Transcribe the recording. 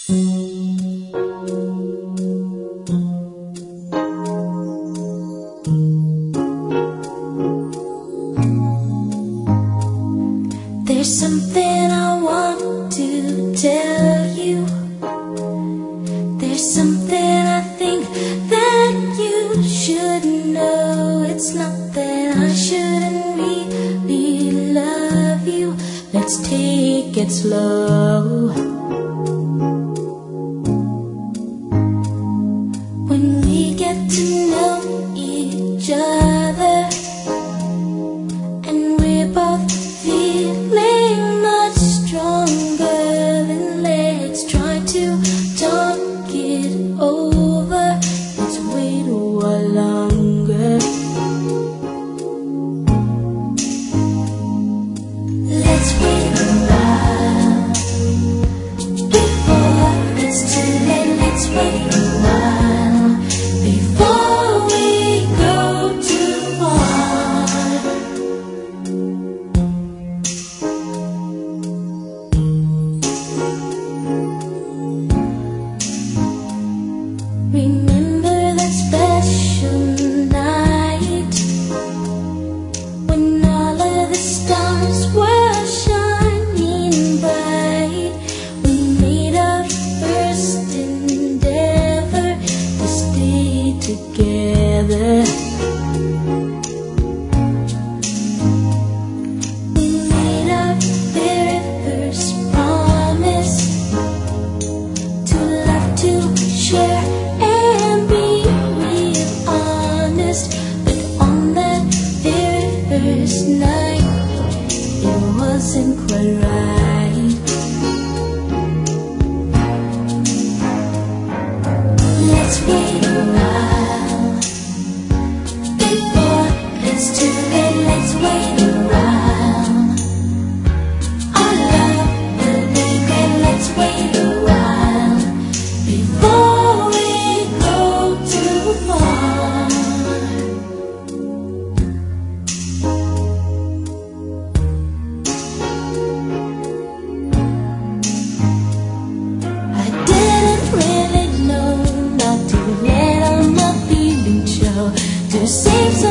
There's something I want to tell you. There's something I think that you should know. It's not that I shouldn't really love you. Let's take it slow. When we get to know each other and we're both feeling much stronger, then let's try to talk it over. Let's wait a while longer. Let's wait a while before it's too late. Let's wait a while before we go too far. Remember that special night when all of the stars were shining bright. We made our first endeavor to stay together. We made our very first promise to love, to share, and be real honest. But on that very first night, it wasn't quite right. Let's wait a while before it's too late. Let's wait a while. Our love will be great. Let's wait a while before we go too far. I didn't really know not to let all my feelings show, to save some